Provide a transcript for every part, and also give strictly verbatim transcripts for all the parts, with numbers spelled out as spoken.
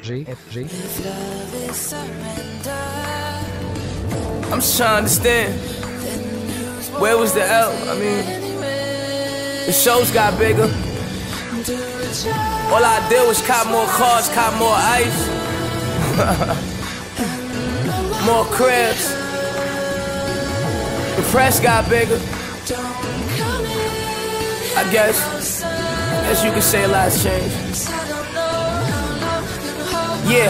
G, F, G. I'm just trying to understand. Where was the L? I mean, the shows got bigger. All I did was cop more cars, cop more ice. More cribs. The press got bigger. I guess, I guess you could say a lot's changed. Yeah.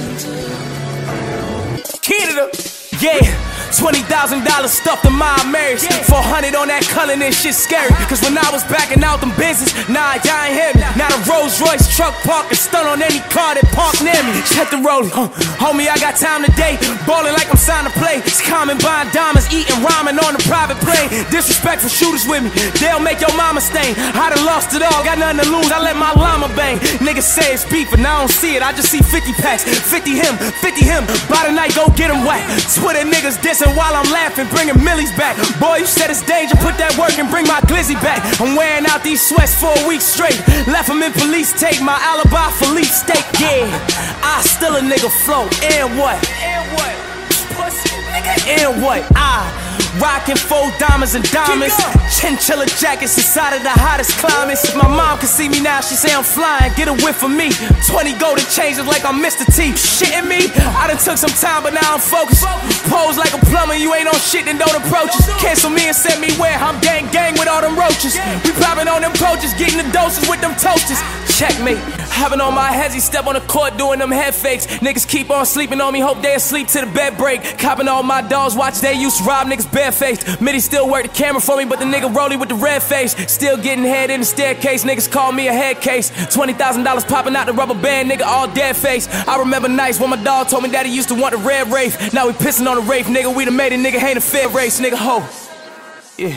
Canada. Yeah. twenty thousand dollars stuffed in my marriage. four hundred on that color, and shit scary. Cause when I was backing out them business, nah, y'all ain't hear me. Now the Rolls Royce truck park and stun on any car that parked near me. Check the rollie, huh? Homie, I got time today. Ballin' like I'm signed to play. It's common buying diamonds, eating ramen on the private plane. Disrespectful shooters with me, they'll make your mama stain. I done lost it all, got nothing to lose, I let my llama bang. Niggas say it's beef, and I don't see it, I just see fifty packs. fifty him, fifty him, by the night go get him whack. Twitter niggas dissing while I'm laughing, bringing millies back. Boy, you said it's danger, put that work and bring my glizzy back. I'm wearing out these sweats for a week straight. Left them in police tape, my alibi for leaf steak. Yeah, I still a nigga float. And what? And what? Pussy, nigga. And what? I rockin' four diamonds and diamonds, chinchilla jackets inside of the hottest climates. My mom can see me now, she say I'm flying. Get a whiff of me. twenty golden changes like I'm Mister T. Shitting me? I done took some time, but now I'm focused. Pose like a plumber, you ain't on shit, then don't approach us. Cancel me and send me where I'm gang gang with all them roaches. We poppin' on them coaches, getting the doses with them toasters. Checkmate. Having on my heads, he step on the court doing them head fakes. Niggas keep on sleeping on me, hope they asleep till the bed break. Copping all my dogs, watch they used to rob niggas barefaced. Mitty still work the camera for me, but the nigga rolling with the red face. Still getting head in the staircase, niggas call me a head case. twenty thousand dollars popping out the rubber band, nigga all dead face. I remember nights when my dog told me that he used to want the red Wraith. Now we pissing on the Wraith, nigga, we done made a nigga hate a fair race, nigga ho. Yeah.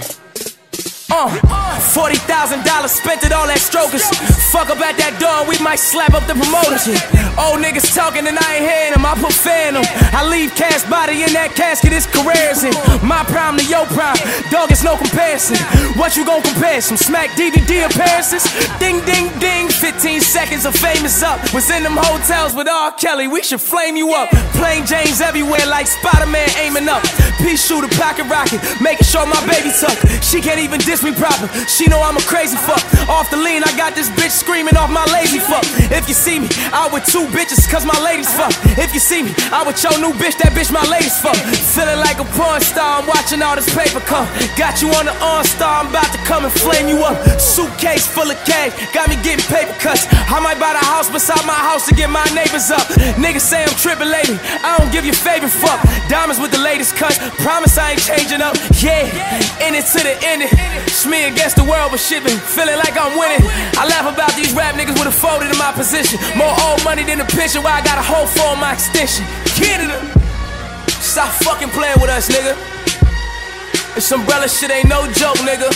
Uh, forty thousand dollars spent it all at strokers. Fuck up at that door, we might slap up the promoters. Old niggas talking and I ain't hearing them, I put fair in them. I leave cash body in that casket, his career's in. My prime to your prime, dog, it's no comparison. What you gon' compare? Some smack D V D appearances? Ding, ding, ding, fifteen seconds of fame is up. Was in them hotels with R. Kelly, we should flame you up. Plain Janes everywhere like Spider-Man aiming up. Pea shooter, pocket rocket, making sure my baby tuck. She can't even diss me proper, she know I'm a crazy fuck. Off the lean, I got this bitch screaming off my lazy fuck. If you see me, out with two bitches cause my ladies fuck. If you see me, out with your new bitch, that bitch my ladies fuck. Feeling like a porn star, I'm watching all this paper come. Got you on the OnStar, I'm about to come and flame you up. Suitcase full of cash, got me getting paper cuts. I might buy the house beside my house to get my neighbors up. Niggas say I'm tripping lady, I don't give your favorite fuck. Diamonds with the latest cuts, promise I ain't changing up. Yeah, in it to the end. It's me against the world, but shit been feeling like I'm winning. I laugh about these rap niggas with a folded in my position. More old money than the picture where I got a whole for my extension. Canada, stop fucking playing with us, nigga. This umbrella shit ain't no joke, nigga.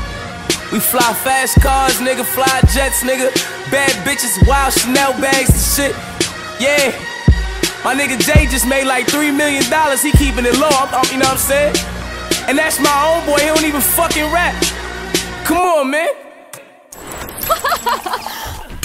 We fly fast cars, nigga, fly jets, nigga. Bad bitches, wild Chanel bags and shit. Yeah, my nigga Jay just made like three million dollars. He keeping it low, I'm, I'm, you know what I'm saying? And that's my own boy, he don't even fucking rap. Come on, man.